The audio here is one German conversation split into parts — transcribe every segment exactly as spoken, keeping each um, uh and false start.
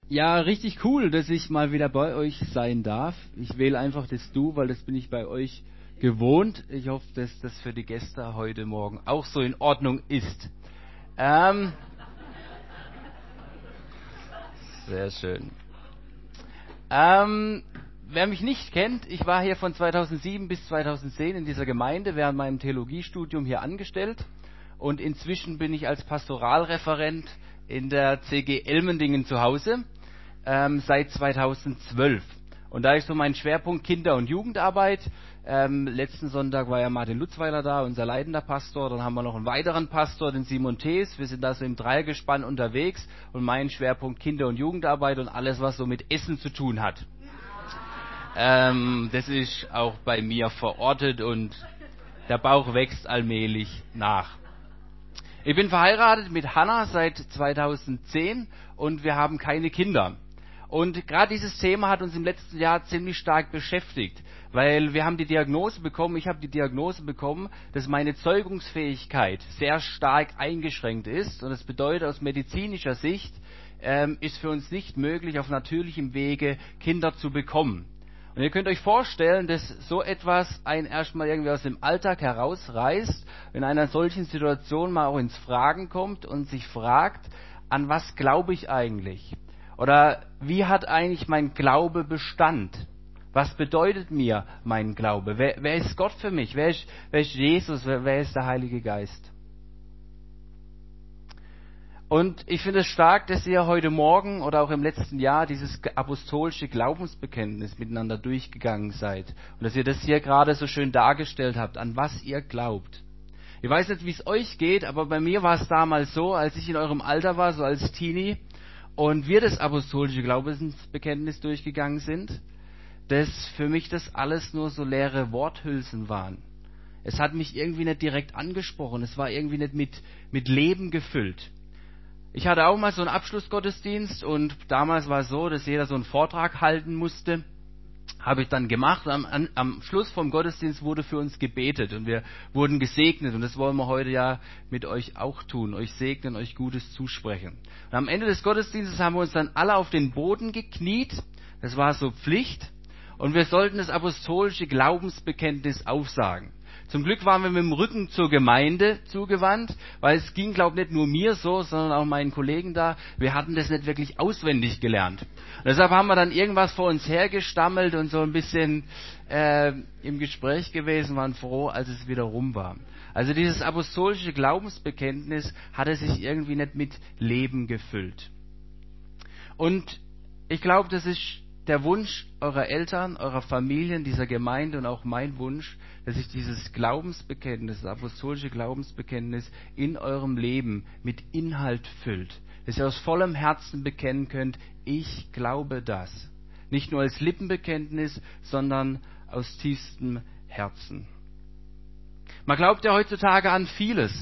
Ja, richtig cool, dass ich mal wieder bei euch sein darf. Ich wähle einfach das Du, weil das bin ich bei euch gewohnt. Ich hoffe, dass das für die Gäste heute Morgen auch so in Ordnung ist. Ähm, sehr schön. Ähm, wer mich nicht kennt, ich war hier von zweitausendsieben bis zweitausendzehn in dieser Gemeinde während meinem Theologiestudium hier angestellt und inzwischen bin ich als Pastoralreferent in der C G Elmendingen zu Hause ähm, seit zweitausendzwölf. Und da ist so mein Schwerpunkt Kinder- und Jugendarbeit. Ähm, letzten Sonntag war ja Martin Lutzweiler da, unser leitender Pastor. Dann haben wir noch einen weiteren Pastor, den Simon Thees. Wir sind da so im Dreiergespann unterwegs. Und mein Schwerpunkt Kinder- und Jugendarbeit und alles, was so mit Essen zu tun hat. Ähm, das ist auch bei mir verortet und der Bauch wächst allmählich nach. Ich bin verheiratet mit Hanna seit zweitausendzehn und wir haben keine Kinder. Und gerade dieses Thema hat uns im letzten Jahr ziemlich stark beschäftigt, weil wir haben die Diagnose bekommen, ich habe die Diagnose bekommen, dass meine Zeugungsfähigkeit sehr stark eingeschränkt ist. Und das bedeutet aus medizinischer Sicht ähm, ist für uns nicht möglich, auf natürlichem Wege Kinder zu bekommen. Und ihr könnt euch vorstellen, dass so etwas einen erstmal irgendwie aus dem Alltag herausreißt, in einer solchen Situation mal auch ins Fragen kommt und sich fragt, an was glaube ich eigentlich? Oder wie hat eigentlich mein Glaube Bestand? Was bedeutet mir mein Glaube? Wer, wer ist Gott für mich? Wer ist, wer ist Jesus? Wer, wer ist der Heilige Geist? Und ich finde es stark, dass ihr heute Morgen oder auch im letzten Jahr dieses apostolische Glaubensbekenntnis miteinander durchgegangen seid. Und dass ihr das hier gerade so schön dargestellt habt, an was ihr glaubt. Ich weiß nicht, wie es euch geht, aber bei mir war es damals so, als ich in eurem Alter war, so als Teenie, und wir das apostolische Glaubensbekenntnis durchgegangen sind, dass für mich das alles nur so leere Worthülsen waren. Es hat mich irgendwie nicht direkt angesprochen, es war irgendwie nicht mit, mit Leben gefüllt. Ich hatte auch mal so einen Abschlussgottesdienst und damals war es so, dass jeder so einen Vortrag halten musste. Habe ich dann gemacht. Am, an, am Schluss vom Gottesdienst wurde für uns gebetet und wir wurden gesegnet. Und das wollen wir heute ja mit euch auch tun. Euch segnen, euch Gutes zusprechen. Und am Ende des Gottesdienstes haben wir uns dann alle auf den Boden gekniet. Das war so Pflicht. Und wir sollten das apostolische Glaubensbekenntnis aufsagen. Zum Glück waren wir mit dem Rücken zur Gemeinde zugewandt, weil es ging, glaube ich, nicht nur mir so, sondern auch meinen Kollegen da. Wir hatten das nicht wirklich auswendig gelernt. Und deshalb haben wir dann irgendwas vor uns hergestammelt und so ein bisschen äh, im Gespräch gewesen, waren froh, als es wieder rum war. Also dieses apostolische Glaubensbekenntnis hatte sich irgendwie nicht mit Leben gefüllt. Und ich glaube, das ist der Wunsch eurer Eltern, eurer Familien, dieser Gemeinde und auch mein Wunsch, dass sich dieses Glaubensbekenntnis, das apostolische Glaubensbekenntnis in eurem Leben mit Inhalt füllt. Dass ihr aus vollem Herzen bekennen könnt, ich glaube das. Nicht nur als Lippenbekenntnis, sondern aus tiefstem Herzen. Man glaubt ja heutzutage an vieles.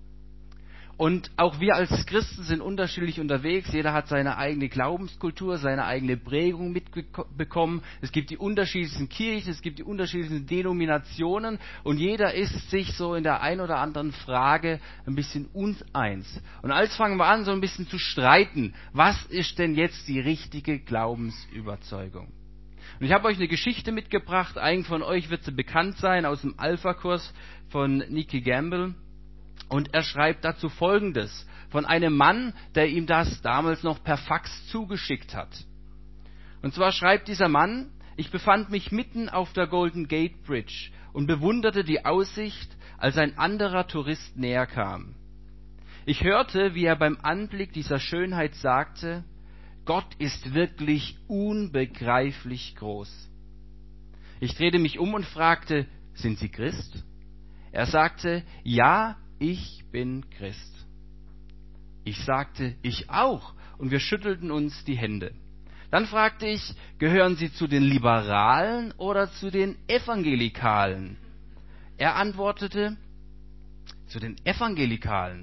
Und auch wir als Christen sind unterschiedlich unterwegs. Jeder hat seine eigene Glaubenskultur, seine eigene Prägung mitbekommen. Es gibt die unterschiedlichsten Kirchen, es gibt die unterschiedlichsten Denominationen und jeder ist sich so in der ein oder anderen Frage ein bisschen uneins. Und als fangen wir an, so ein bisschen zu streiten. Was ist denn jetzt die richtige Glaubensüberzeugung? Und ich habe euch eine Geschichte mitgebracht. Einigen von euch wird sie bekannt sein aus dem Alpha-Kurs von Nicky Gamble. Und er schreibt dazu Folgendes von einem Mann, der ihm das damals noch per Fax zugeschickt hat. Und zwar schreibt dieser Mann, ich befand mich mitten auf der Golden Gate Bridge und bewunderte die Aussicht, als ein anderer Tourist näher kam. Ich hörte, wie er beim Anblick dieser Schönheit sagte, Gott ist wirklich unbegreiflich groß. Ich drehte mich um und fragte, sind Sie Christ? Er sagte, ja, ich bin Christ. Ich sagte, ich auch, und wir schüttelten uns die Hände. Dann fragte ich, gehören Sie zu den Liberalen oder zu den Evangelikalen? Er antwortete, zu den Evangelikalen.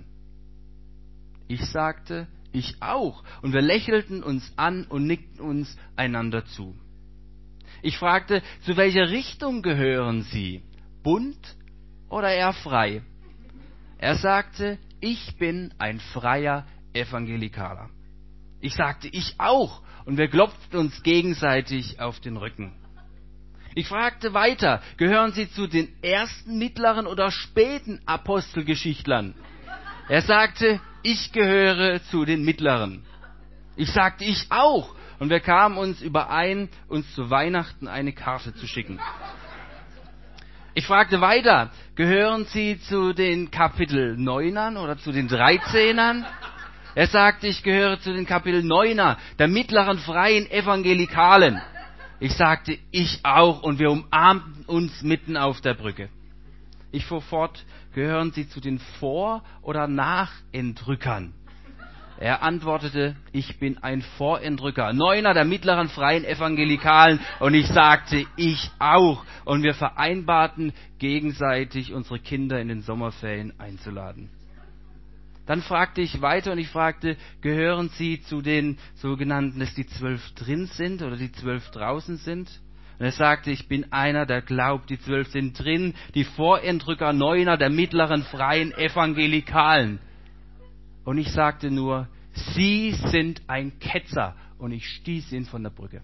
Ich sagte, ich auch, und wir lächelten uns an und nickten uns einander zu. Ich fragte, zu welcher Richtung gehören Sie? Bunt oder eher frei? Er sagte, ich bin ein freier Evangelikaler. Ich sagte, ich auch. und wir klopften uns gegenseitig auf den Rücken. Ich fragte weiter, gehören Sie zu den ersten, mittleren oder späten Apostelgeschichtlern? Er sagte, ich gehöre zu den mittleren. Ich sagte, ich auch. Und wir kamen uns überein, uns zu Weihnachten eine Karte zu schicken. Ich fragte weiter, gehören Sie zu den Kapitel Neunern oder zu den Dreizehnern? Er sagte, ich gehöre zu den Kapitel Neuner, der mittleren freien Evangelikalen. Ich sagte, ich auch, und wir umarmten uns mitten auf der Brücke. Ich fuhr fort, gehören Sie zu den Vor- oder Nachentrückern? Er antwortete, ich bin ein Vorentrücker, Neuner der mittleren freien Evangelikalen, und ich sagte, ich auch. Und wir vereinbarten, gegenseitig unsere Kinder in den Sommerferien einzuladen. Dann fragte ich weiter und ich fragte, gehören Sie zu den sogenannten, dass die zwölf drin sind oder die zwölf draußen sind? Und er sagte, ich bin einer, der glaubt, die zwölf sind drin, die Vorentrücker, Neuner der mittleren freien Evangelikalen. Und ich sagte nur, Sie sind ein Ketzer, und ich stieß ihn von der Brücke.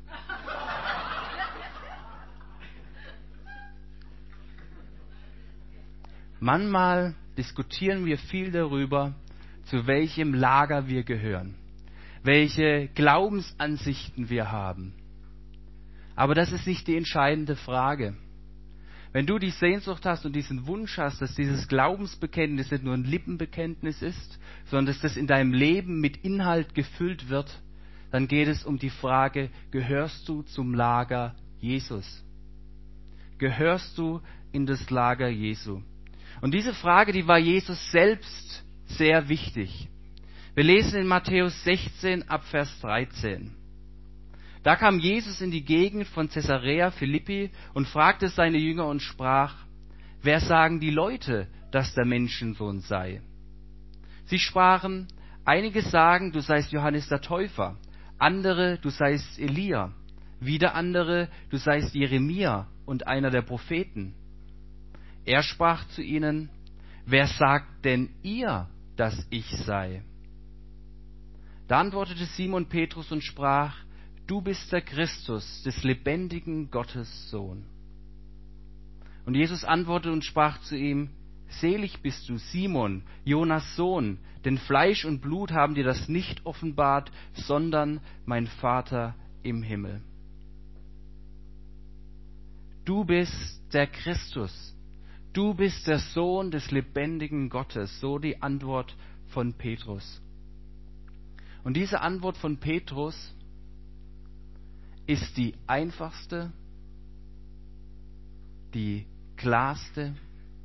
Manchmal diskutieren wir viel darüber, zu welchem Lager wir gehören, welche Glaubensansichten wir haben. Aber das ist nicht die entscheidende Frage. Wenn du die Sehnsucht hast und diesen Wunsch hast, dass dieses Glaubensbekenntnis nicht nur ein Lippenbekenntnis ist, sondern dass das in deinem Leben mit Inhalt gefüllt wird, dann geht es um die Frage, gehörst du zum Lager Jesus? Gehörst du in das Lager Jesu? Und diese Frage, die war Jesus selbst sehr wichtig. Wir lesen in Matthäus sechzehn ab Vers dreizehn. Da kam Jesus in die Gegend von Caesarea Philippi und fragte seine Jünger und sprach, wer sagen die Leute, dass der Menschensohn sei? Sie sprachen, einige sagen, du seist Johannes der Täufer, andere, du seist Elia, wieder andere, du seist Jeremia und einer der Propheten. Er sprach zu ihnen, wer sagt denn ihr, dass ich sei? Da antwortete Simon Petrus und sprach, du bist der Christus, des lebendigen Gottes Sohn. Und Jesus antwortete und sprach zu ihm, selig bist du, Simon, Jonas Sohn, denn Fleisch und Blut haben dir das nicht offenbart, sondern mein Vater im Himmel. Du bist der Christus, du bist der Sohn des lebendigen Gottes, so die Antwort von Petrus. Und diese Antwort von Petrus ist die einfachste, die klarste,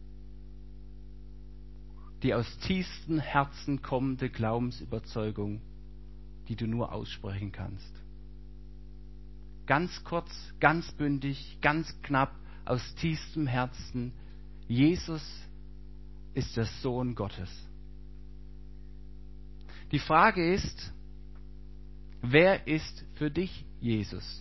die aus tiefstem Herzen kommende Glaubensüberzeugung, die du nur aussprechen kannst. Ganz kurz, ganz bündig, ganz knapp, aus tiefstem Herzen, Jesus ist der Sohn Gottes. Die Frage ist, wer ist für dich Jesus?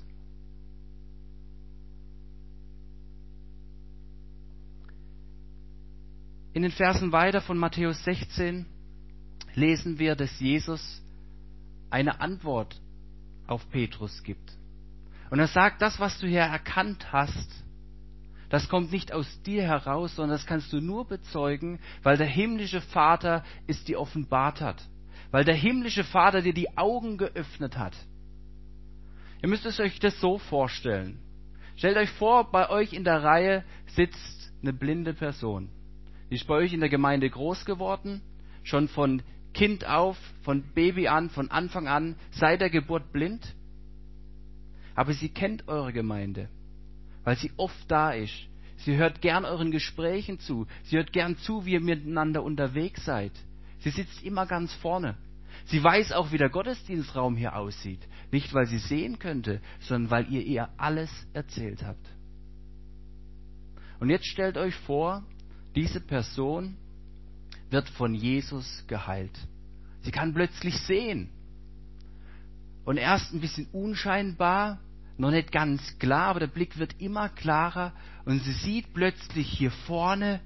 In den Versen weiter von Matthäus sechzehn lesen wir, dass Jesus eine Antwort auf Petrus gibt. Und er sagt, das, was du hier erkannt hast, das kommt nicht aus dir heraus, sondern das kannst du nur bezeugen, weil der himmlische Vater es dir offenbart hat. Weil der himmlische Vater dir die Augen geöffnet hat. Ihr müsst es euch das so vorstellen. Stellt euch vor, bei euch in der Reihe sitzt eine blinde Person. Die ist bei euch in der Gemeinde groß geworden, schon von Kind auf, von Baby an, von Anfang an, seit der Geburt blind. Aber sie kennt eure Gemeinde, weil sie oft da ist. Sie hört gern euren Gesprächen zu. Sie hört gern zu, wie ihr miteinander unterwegs seid. Sie sitzt immer ganz vorne. Sie weiß auch, wie der Gottesdienstraum hier aussieht. Nicht, weil sie sehen könnte, sondern weil ihr ihr alles erzählt habt. Und jetzt stellt euch vor, diese Person wird von Jesus geheilt. Sie kann plötzlich sehen. Und erst ein bisschen unscheinbar, noch nicht ganz klar, aber der Blick wird immer klarer. Und sie sieht plötzlich hier vorne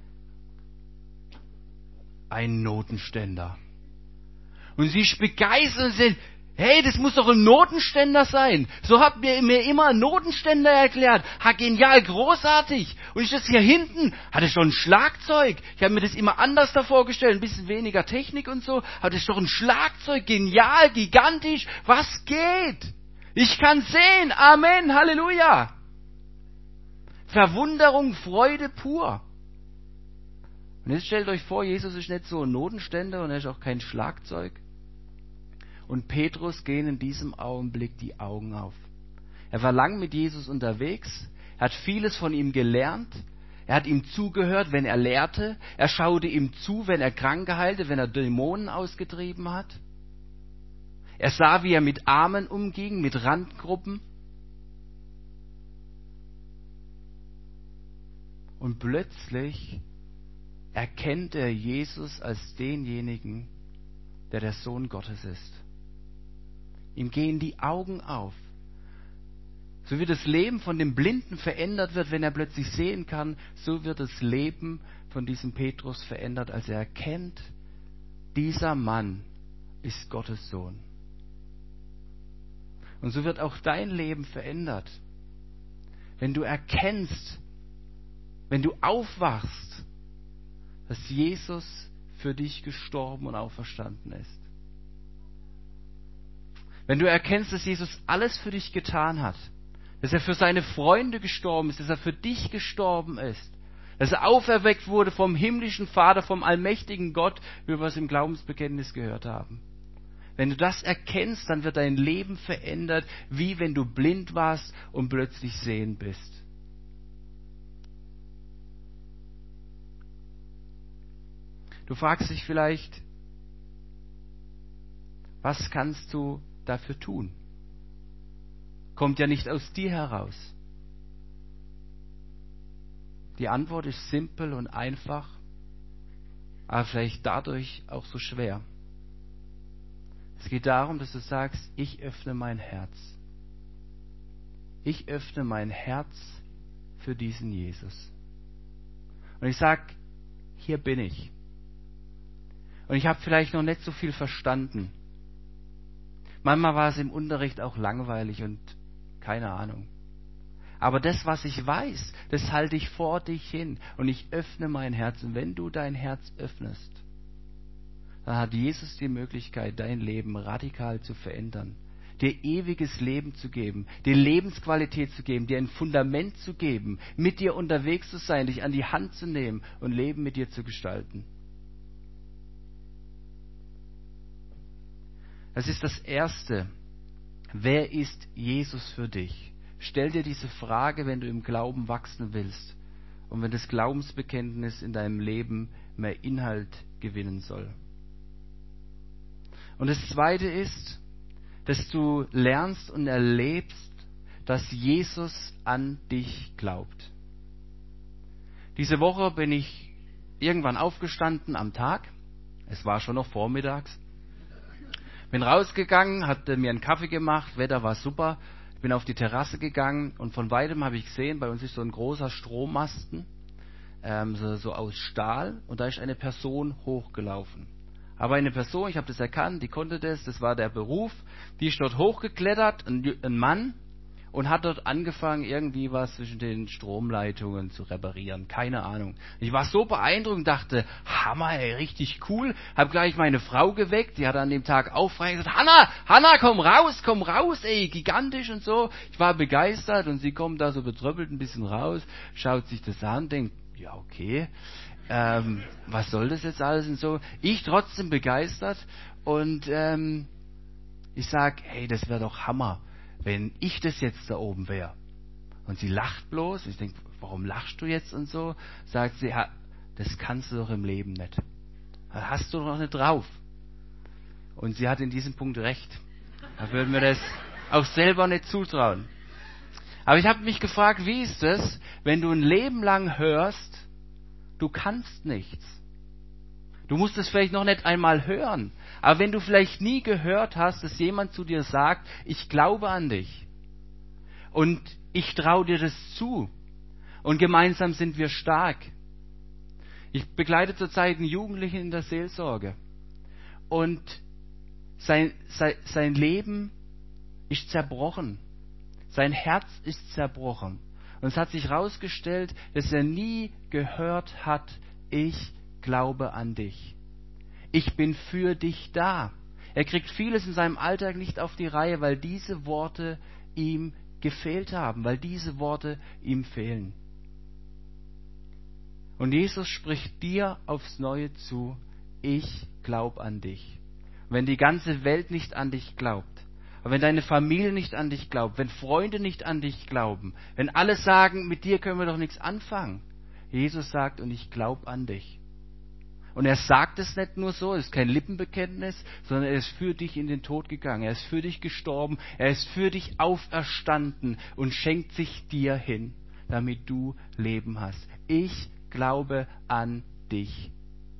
einen Notenständer. Und sie ist begeistert und sagt, Hey, das muss doch ein Notenständer sein. So hat mir, mir immer ein Notenständer erklärt. Ha, genial, großartig. Und ich das hier hinten, hatte schon ein Schlagzeug. Ich habe mir das immer anders da vorgestellt, ein bisschen weniger Technik und so. Hatte ich doch ein Schlagzeug, genial, gigantisch. Was geht? Ich kann sehen. Amen, Halleluja. Verwunderung, Freude pur. Und jetzt stellt euch vor, Jesus ist nicht so ein Notenständer und er ist auch kein Schlagzeug. Und Petrus gehen in diesem Augenblick die Augen auf. Er war lang mit Jesus unterwegs, er hat vieles von ihm gelernt, er hat ihm zugehört, wenn er lehrte, er schaute ihm zu, wenn er Kranke heilte, wenn er Dämonen ausgetrieben hat. Er sah, wie er mit Armen umging, mit Randgruppen. Und plötzlich erkennt er Jesus als denjenigen, der der Sohn Gottes ist. Ihm gehen die Augen auf. So wie das Leben von dem Blinden verändert wird, wenn er plötzlich sehen kann, so wird das Leben von diesem Petrus verändert, als er erkennt, dieser Mann ist Gottes Sohn. Und so wird auch dein Leben verändert, wenn du erkennst, wenn du aufwachst, dass Jesus für dich gestorben und auferstanden ist. Wenn du erkennst, dass Jesus alles für dich getan hat, dass er für seine Freunde gestorben ist, dass er für dich gestorben ist, dass er auferweckt wurde vom himmlischen Vater, vom allmächtigen Gott, wie wir es im Glaubensbekenntnis gehört haben. Wenn du das erkennst, dann wird dein Leben verändert, wie wenn du blind warst und plötzlich sehend bist. Du fragst dich vielleicht, was kannst du dafür tun? Kommt ja nicht aus dir heraus. Die Antwort ist simpel und einfach, aber vielleicht dadurch auch so schwer. Es geht darum, dass du sagst, ich öffne mein Herz. Ich öffne mein Herz für diesen Jesus. Und ich sage, hier bin ich. Und ich habe vielleicht noch nicht so viel verstanden. Manchmal war es im Unterricht auch langweilig und keine Ahnung. Aber das, was ich weiß, das halte ich vor dich hin und ich öffne mein Herz. Und wenn du dein Herz öffnest, dann hat Jesus die Möglichkeit, dein Leben radikal zu verändern, dir ewiges Leben zu geben, dir Lebensqualität zu geben, dir ein Fundament zu geben, mit dir unterwegs zu sein, dich an die Hand zu nehmen und Leben mit dir zu gestalten. Das ist das Erste. Wer ist Jesus für dich? Stell dir diese Frage, wenn du im Glauben wachsen willst und wenn das Glaubensbekenntnis in deinem Leben mehr Inhalt gewinnen soll. Und das Zweite ist, dass du lernst und erlebst, dass Jesus an dich glaubt. Diese Woche bin ich irgendwann aufgestanden am Tag. Es war schon noch vormittags. Bin rausgegangen, hatte mir einen Kaffee gemacht, Wetter war super. Ich bin auf die Terrasse gegangen und von weitem habe ich gesehen, bei uns ist so ein großer Strommasten, ähm, so, so aus Stahl, und da ist eine Person hochgelaufen. Aber eine Person, ich habe das erkannt, die konnte das, das war der Beruf, die ist dort hochgeklettert, ein, ein Mann, und hat dort angefangen, irgendwie was zwischen den Stromleitungen zu reparieren. Keine Ahnung. Ich war so beeindruckt und dachte, Hammer, ey, richtig cool. Hab gleich meine Frau geweckt, die hat an dem Tag auch frei gesagt, Hanna, Hanna, komm raus, komm raus, ey, gigantisch und so. Ich war begeistert und sie kommt da so betröppelt ein bisschen raus, schaut sich das an, denkt, ja, okay, ähm, was soll das jetzt alles und so. Ich trotzdem begeistert und ähm, ich sag, hey, das wäre doch Hammer, wenn ich das jetzt da oben wäre. Und sie lacht bloß. Ich denke, warum lachst du jetzt und so? Sagt sie, ja, das kannst du doch im Leben nicht. Das hast du doch nicht drauf. Und sie hat in diesem Punkt recht. Da würden wir das auch selber nicht zutrauen. Aber ich habe mich gefragt, wie ist es, wenn du ein Leben lang hörst, du kannst nichts. Du musst es vielleicht noch nicht einmal hören. Aber wenn du vielleicht nie gehört hast, dass jemand zu dir sagt, ich glaube an dich und ich traue dir das zu und gemeinsam sind wir stark. Ich begleite zurzeit einen Jugendlichen in der Seelsorge und sein, sein, sein Leben ist zerbrochen. Sein Herz ist zerbrochen. Und es hat sich herausgestellt, dass er nie gehört hat, ich glaube an dich. Ich bin für dich da. Er kriegt vieles in seinem Alltag nicht auf die Reihe, weil diese Worte ihm gefehlt haben, weil diese Worte ihm fehlen. Und Jesus spricht dir aufs Neue zu, ich glaube an dich. Und wenn die ganze Welt nicht an dich glaubt, wenn deine Familie nicht an dich glaubt, wenn Freunde nicht an dich glauben, wenn alle sagen, mit dir können wir doch nichts anfangen. Jesus sagt, und ich glaube an dich. Und er sagt es nicht nur so, es ist kein Lippenbekenntnis, sondern er ist für dich in den Tod gegangen, er ist für dich gestorben, er ist für dich auferstanden und schenkt sich dir hin, damit du Leben hast. Ich glaube an dich.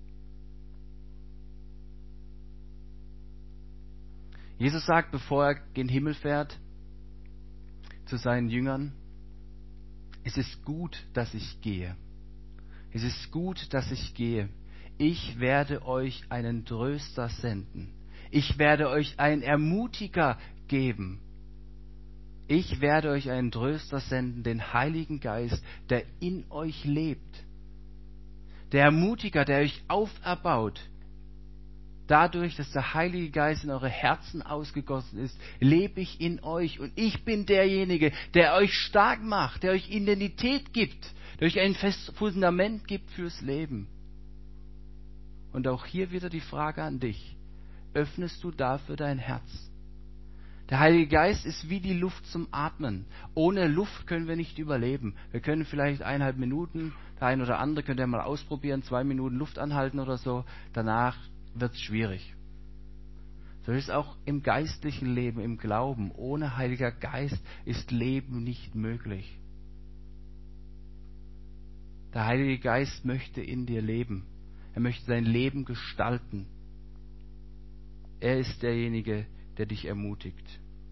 Jesus sagt, bevor er gen Himmel fährt, zu seinen Jüngern, es ist gut, dass ich gehe. Es ist gut, dass ich gehe. Ich werde euch einen Tröster senden. Ich werde euch einen Ermutiger geben. Ich werde euch einen Tröster senden, den Heiligen Geist, der in euch lebt. Der Ermutiger, der euch auferbaut. Dadurch, dass der Heilige Geist in eure Herzen ausgegossen ist, lebe ich in euch. Und ich bin derjenige, der euch stark macht, der euch Identität gibt, der euch ein festes Fundament gibt fürs Leben. Und auch hier wieder die Frage an dich. Öffnest du dafür dein Herz? Der Heilige Geist ist wie die Luft zum Atmen. Ohne Luft können wir nicht überleben. Wir können vielleicht eineinhalb Minuten, der ein oder andere könnt ihr mal ausprobieren, zwei Minuten Luft anhalten oder so. Danach wird es schwierig. So ist es auch im geistlichen Leben, im Glauben. Ohne Heiliger Geist ist Leben nicht möglich. Der Heilige Geist möchte in dir leben. Er möchte dein Leben gestalten. Er ist derjenige, der dich ermutigt.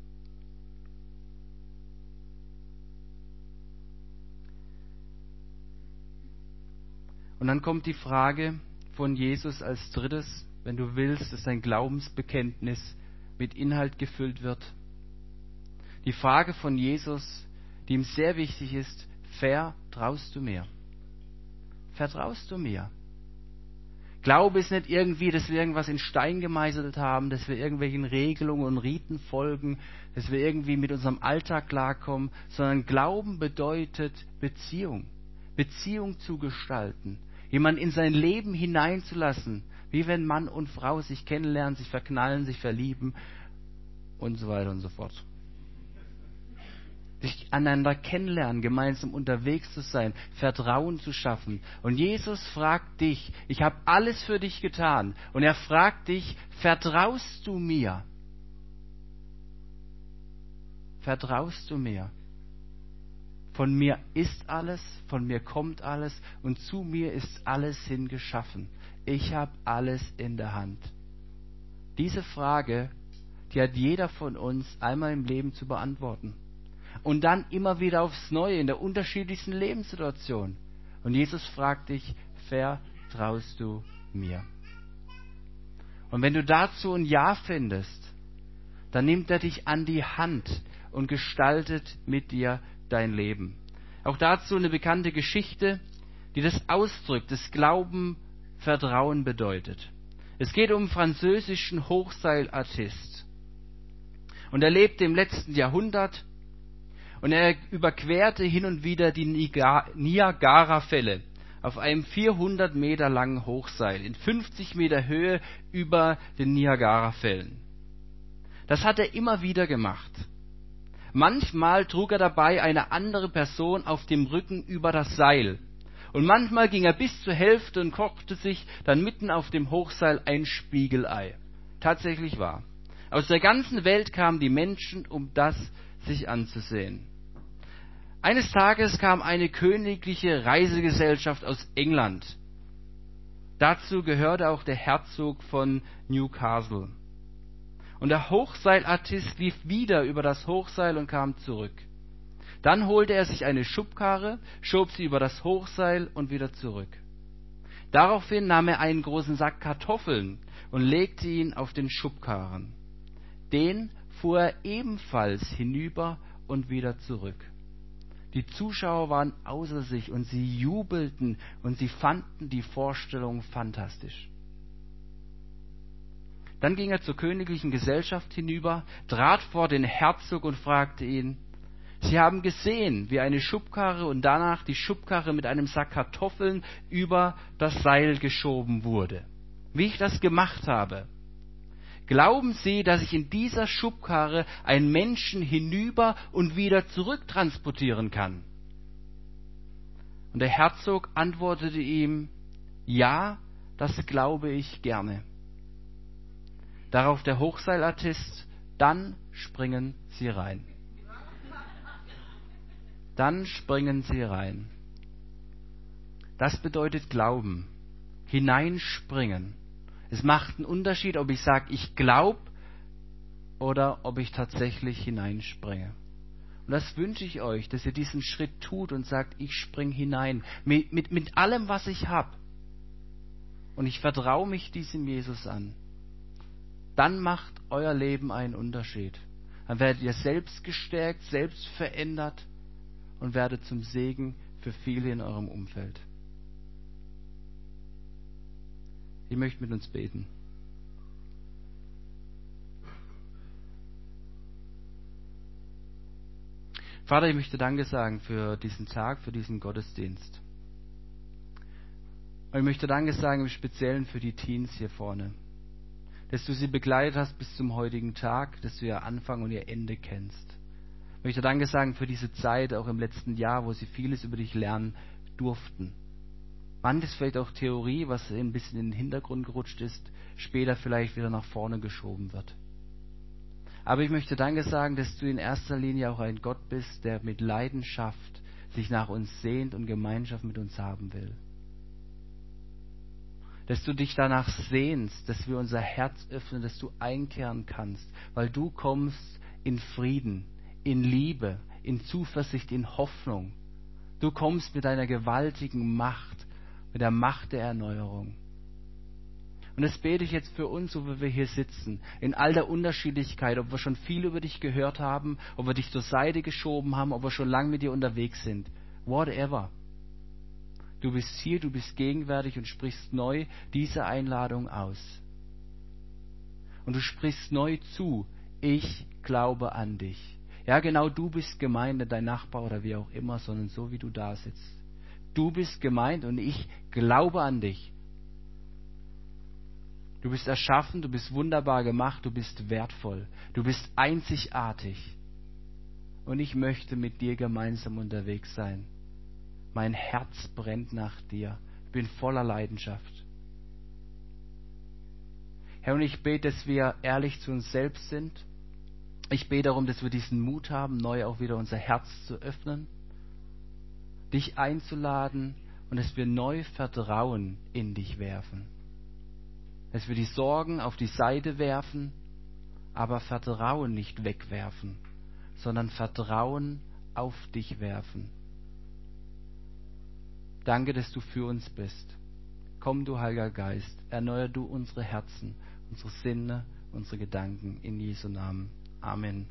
Und dann kommt die Frage von Jesus als drittes, wenn du willst, dass dein Glaubensbekenntnis mit Inhalt gefüllt wird. Die Frage von Jesus, die ihm sehr wichtig ist, vertraust du mir? Vertraust du mir? Glaube ist nicht irgendwie, dass wir irgendwas in Stein gemeißelt haben, dass wir irgendwelchen Regelungen und Riten folgen, dass wir irgendwie mit unserem Alltag klarkommen, sondern Glauben bedeutet Beziehung. Beziehung zu gestalten. Jemanden in sein Leben hineinzulassen, wie wenn Mann und Frau sich kennenlernen, sich verknallen, sich verlieben und so weiter und so fort. Sich aneinander kennenlernen, gemeinsam unterwegs zu sein, Vertrauen zu schaffen. Und Jesus fragt dich, ich habe alles für dich getan. Und er fragt dich, vertraust du mir? Vertraust du mir? Von mir ist alles, von mir kommt alles und zu mir ist alles hingeschaffen. Ich habe alles in der Hand. Diese Frage, die hat jeder von uns einmal im Leben zu beantworten. Und dann immer wieder aufs Neue in der unterschiedlichsten Lebenssituation. Und Jesus fragt dich, vertraust du mir? Und wenn du dazu ein Ja findest, dann nimmt er dich an die Hand und gestaltet mit dir dein Leben. Auch dazu eine bekannte Geschichte, die das ausdrückt, das Glauben, Vertrauen bedeutet. Es geht um einen französischen Hochseilartist. Und er lebte im letzten Jahrhundert und er überquerte hin und wieder die Niagara-Fälle auf einem vierhundert Meter langen Hochseil in fünfzig Meter Höhe über den Niagara-Fällen. Das hat er immer wieder gemacht. Manchmal trug er dabei eine andere Person auf dem Rücken über das Seil. Und manchmal ging er bis zur Hälfte und kochte sich dann mitten auf dem Hochseil ein Spiegelei. Tatsächlich wahr. Aus der ganzen Welt kamen die Menschen, um das sich anzusehen. Eines Tages kam eine königliche Reisegesellschaft aus England. Dazu gehörte auch der Herzog von Newcastle. Und der Hochseilartist lief wieder über das Hochseil und kam zurück. Dann holte er sich eine Schubkarre, schob sie über das Hochseil und wieder zurück. Daraufhin nahm er einen großen Sack Kartoffeln und legte ihn auf den Schubkarren. den fuhr er ebenfalls hinüber und wieder zurück. Die Zuschauer waren außer sich und sie jubelten und sie fanden die Vorstellung fantastisch. Dann ging er zur königlichen Gesellschaft hinüber, trat vor den Herzog und fragte ihn: Sie haben gesehen, wie eine Schubkarre und danach die Schubkarre mit einem Sack Kartoffeln über das Seil geschoben wurde, wie ich das gemacht habe. Glauben Sie, dass ich in dieser Schubkarre einen Menschen hinüber und wieder zurück transportieren kann? Und der Herzog antwortete ihm: Ja, das glaube ich gerne. Darauf der Hochseilartist: Dann springen Sie rein. Dann springen Sie rein. Das bedeutet Glauben. Hineinspringen. Es macht einen Unterschied, ob ich sage, ich glaube, oder ob ich tatsächlich hineinspringe. Und das wünsche ich euch, dass ihr diesen Schritt tut und sagt, ich springe hinein. Mit, mit, mit allem, was ich habe. Und ich vertraue mich diesem Jesus an. Dann macht euer Leben einen Unterschied. Dann werdet ihr selbst gestärkt, selbst verändert und werdet zum Segen für viele in eurem Umfeld. Ich möchte mit uns beten. Vater, ich möchte Danke sagen für diesen Tag, für diesen Gottesdienst. Und ich möchte Danke sagen im Speziellen für die Teens hier vorne. Dass du sie begleitet hast bis zum heutigen Tag, dass du ihr Anfang und ihr Ende kennst. Ich möchte Danke sagen für diese Zeit, auch im letzten Jahr, wo sie vieles über dich lernen durften. Manches vielleicht auch Theorie, was ein bisschen in den Hintergrund gerutscht ist, später vielleicht wieder nach vorne geschoben wird. Aber ich möchte Danke sagen, dass du in erster Linie auch ein Gott bist, der mit Leidenschaft sich nach uns sehnt und Gemeinschaft mit uns haben will. Dass du dich danach sehnst, dass wir unser Herz öffnen, dass du einkehren kannst, weil du kommst in Frieden, in Liebe, in Zuversicht, in Hoffnung. Du kommst mit deiner gewaltigen Macht, mit der Macht der Erneuerung. Und das bete ich jetzt für uns, so wie wir hier sitzen, in all der Unterschiedlichkeit, ob wir schon viel über dich gehört haben, ob wir dich zur Seite geschoben haben, ob wir schon lange mit dir unterwegs sind. Whatever. Du bist hier, du bist gegenwärtig und sprichst neu diese Einladung aus. Und du sprichst neu zu: Ich glaube an dich. Ja, genau, du bist gemeint, nicht dein Nachbar oder wie auch immer, sondern so, wie du da sitzt. Du bist gemeint und ich glaube an dich. Du bist erschaffen, du bist wunderbar gemacht, du bist wertvoll, du bist einzigartig. Und ich möchte mit dir gemeinsam unterwegs sein. Mein Herz brennt nach dir. Ich bin voller Leidenschaft. Herr, und ich bete, dass wir ehrlich zu uns selbst sind. Ich bete darum, dass wir diesen Mut haben, neu auch wieder unser Herz zu öffnen, dich einzuladen und dass wir neu Vertrauen in dich werfen. Dass wir die Sorgen auf die Seite werfen, aber Vertrauen nicht wegwerfen, sondern Vertrauen auf dich werfen. Danke, dass du für uns bist. Komm, du Heiliger Geist, erneuer du unsere Herzen, unsere Sinne, unsere Gedanken in Jesu Namen. Amen.